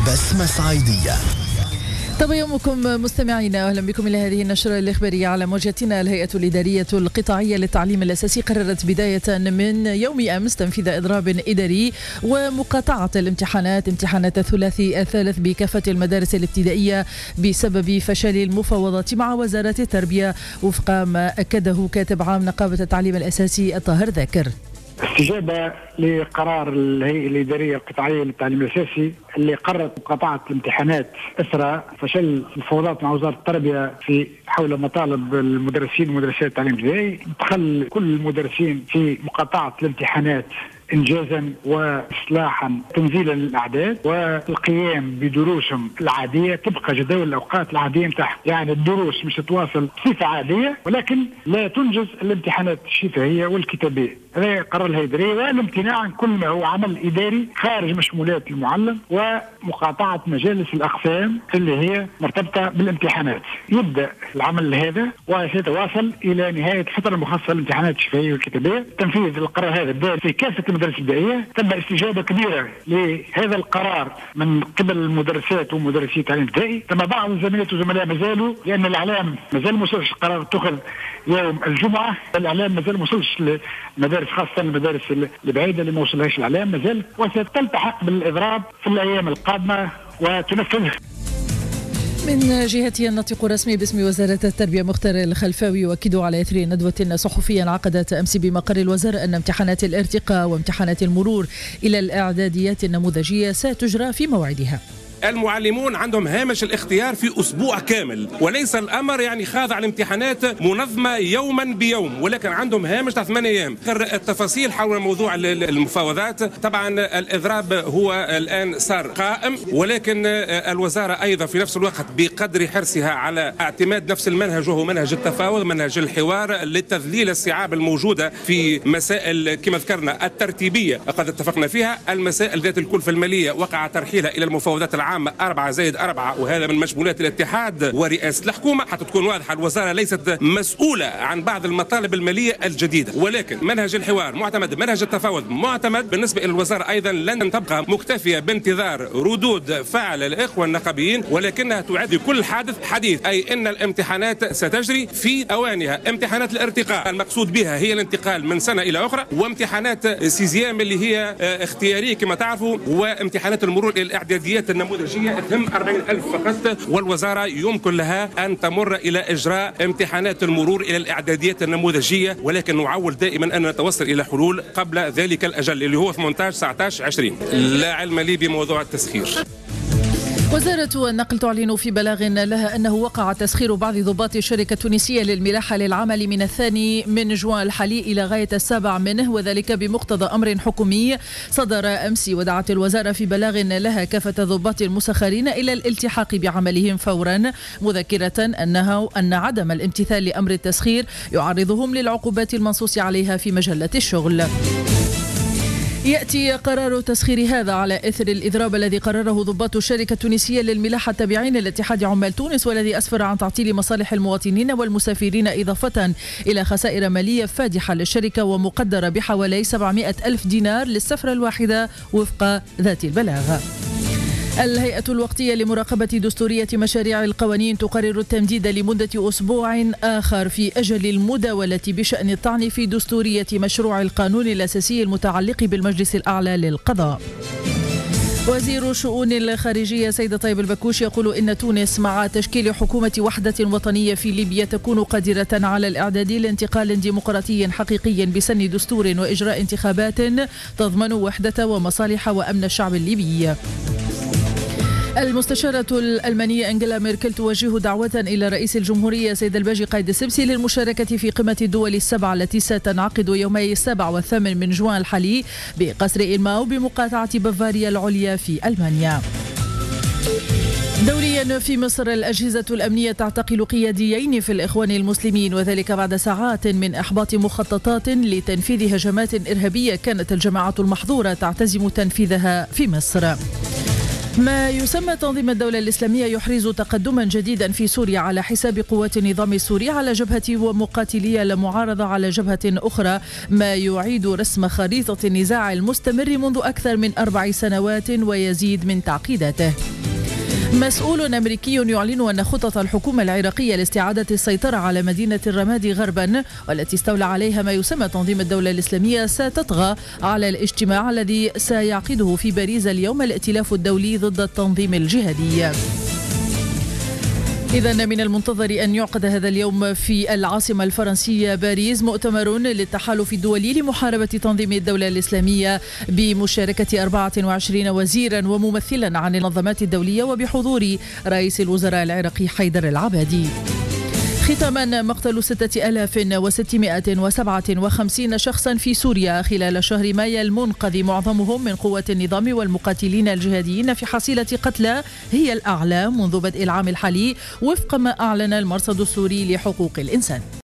بسمة صعيدية. طب يومكم مستمعينا، أهلا بكم إلى هذه النشرة الإخبارية على موجتنا. الهيئة الإدارية القطاعية للتعليم الأساسي قررت بداية من يوم أمس تنفيذ إضراب إداري ومقاطعة الامتحانات، امتحانات الثلاثي الثالث بكافة المدارس الابتدائية بسبب فشل المفاوضات مع وزارة التربية، وفق ما أكده كاتب عام نقابة التعليم الأساسي الطاهر ذاكر. استجابة لقرار الهيئة الإدارية القطاعية للتعليم الأساسي اللي قررت مقاطعة الامتحانات أثر فشل المفاوضات مع وزارة التربية في حول مطالب المدرسين ومدرسات التعليم الابتدائي. دخل كل المدرسين في مقاطعة الامتحانات إنجازا وإصلاحا تنزيلا للأعداد والقيام بدروسهم العادية تبقى جداول الأوقات العادية متاعها، يعني الدروس مش تواصل بصفة عادية ولكن لا تنجز الامتحانات الشفهية والكتابية. هذا قرار الهيئة الإدارية، والامتناع عن كل ما هو عمل إداري خارج مشمولات المعلم ومقاطعة مجالس الأقسام اللي هي مرتبطة بالامتحانات. يبدأ العمل هذا وسيتواصل إلى نهاية الفترة المخصصة للامتحانات الشفهية والكتابية. تنفيذ القرار هذا بدأ في كافة المدارس الابتدائية. تم استجابة كبيرة لهذا القرار من قبل المدرسات ومدرسي التعليم الابتدائي. تم بعض الزميلات والزملاء مازالوا، لأن الإعلام مازال ما وصلش، القرار اتخذ يوم الجمعة، الإعلام مازال ما وصلش للمدارس، خاصة المدارس البعيدة اللي ما وصلهاش الإعلام مازال، وستلتحق بالإضراب في الأيام القادمة وتنفذ. من جهته الناطق الرسمي باسم وزارة التربية مختار الخلفاوي يؤكد على إثر ندوة صحفية انعقدت أمس بمقر الوزارة أن امتحانات الارتقاء وامتحانات المرور إلى الإعداديات النموذجية ستجرى في موعدها. المعلمون عندهم هامش الاختيار في أسبوع كامل، وليس الأمر يعني خاضع لامتحانات منظمة يوما بيوم، ولكن عندهم هامش 8 أيام. التفاصيل حول موضوع المفاوضات، طبعا الإضراب هو الآن صار قائم، ولكن الوزارة أيضا في نفس الوقت بقدر حرصها على اعتماد نفس المنهج وهو منهج التفاوض، منهج الحوار، لتذليل الصعاب الموجودة في مسائل كما ذكرنا الترتيبية قد اتفقنا فيها. المسائل ذات الكلفة المالية وقع ترحيلها إلى المفاوضات العامة 4+4، وهذا من مشمولات الاتحاد ورئاسة الحكومة. حتى تكون واضحة، الوزارة ليست مسؤولة عن بعض المطالب المالية الجديدة، ولكن منهج الحوار معتمد، منهج التفاوض معتمد. بالنسبة إلى الوزارة أيضا لن تبقى مكتفية بانتظار ردود فعل الإخوة النقابيين، ولكنها تعد كل حادث حديث، أي أن الامتحانات ستجري في أوانها. امتحانات الارتقاء المقصود بها هي الانتقال من سنة إلى أخرى، وامتحانات سيزيام اللي هي اختيارية كما تعرفوا، وامتحانات المرور إلى الإعداديات النموذجية تهم 40,000 فقط، والوزارة يمكن لها أن تمر إلى إجراء امتحانات المرور إلى الإعداديات النموذجية، ولكن نعول دائما أن نتوصل إلى حلول قبل ذلك الأجل اللي هو 18/19/20. لا علم لي بموضوع التسخير. وزارة النقل تعلن في بلاغ لها أنه وقع تسخير بعض ضباط الشركة التونسية للملاحة للعمل من 2 جوان الحالي إلى غاية 7 منه، وذلك بمقتضى أمر حكومي صدر أمس. ودعت الوزارة في بلاغ لها كافة الضباط المسخرين إلى الالتحاق بعملهم فورا، مذكرة أن عدم الامتثال لأمر التسخير يعرضهم للعقوبات المنصوص عليها في مجلة الشغل. يأتي قرار تسخير هذا على إثر الإضراب الذي قرره ضباط الشركة التونسية للملاحة التابعين لاتحاد عمال تونس، والذي أسفر عن تعطيل مصالح المواطنين والمسافرين، إضافة إلى خسائر مالية فادحة للشركة ومقدرة بحوالي 700,000 دينار للسفرة الواحدة وفق ذات البلاغ. الهيئة الوقتية لمراقبة دستورية مشاريع القوانين تقرر التمديد لمدة أسبوع آخر في أجل المداولة بشأن الطعن في دستورية مشروع القانون الأساسي المتعلق بالمجلس الأعلى للقضاء. وزير الشؤون الخارجية سيد طيب البكوش يقول إن تونس مع تشكيل حكومة وحدة وطنية في ليبيا تكون قادرة على الإعداد لانتقال ديمقراطي حقيقي بسن دستور وإجراء انتخابات تضمن وحدة ومصالح وأمن الشعب الليبي. المستشارة الألمانية أنجيلا ميركل توجه دعوة إلى رئيس الجمهورية سيد الباجي قايد السبسي للمشاركة في قمة الدول السبع التي ستنعقد يومي 7 و8 من جوان الحالي بقصر إلماو بمقاطعة بافاريا العليا في ألمانيا. دوريا في مصر، الأجهزة الأمنية تعتقل قياديين في الإخوان المسلمين، وذلك بعد ساعات من إحباط مخططات لتنفيذ هجمات إرهابية كانت الجماعة المحظورة تعتزم تنفيذها في مصر. ما يسمى تنظيم الدولة الإسلامية يحرز تقدما جديدا في سوريا على حساب قوات النظام السوري على جبهة ومقاتلي المعارضة على جبهة أخرى، ما يعيد رسم خريطة النزاع المستمر منذ أكثر من 4 سنوات ويزيد من تعقيداته. مسؤول أمريكي يعلن أن خطط الحكومة العراقية لاستعادة السيطرة على مدينة الرمادي غربا والتي استولى عليها ما يسمى تنظيم الدولة الإسلامية ستطغى على الاجتماع الذي سيعقده في باريس اليوم الائتلاف الدولي ضد التنظيم الجهادي. إذن من المنتظر أن يعقد هذا اليوم في العاصمة الفرنسية باريس مؤتمر للتحالف الدولي لمحاربة تنظيم الدولة الإسلامية بمشاركة 24 وزيرا وممثلا عن المنظمات الدولية وبحضور رئيس الوزراء العراقي حيدر العبادي. ختاما، مقتل 6657 شخصا في سوريا خلال شهر مايو المنقذ معظمهم من قوات النظام والمقاتلين الجهاديين في حصيلة قتلى هي الأعلى منذ بدء العام الحالي وفق ما أعلن المرصد السوري لحقوق الإنسان.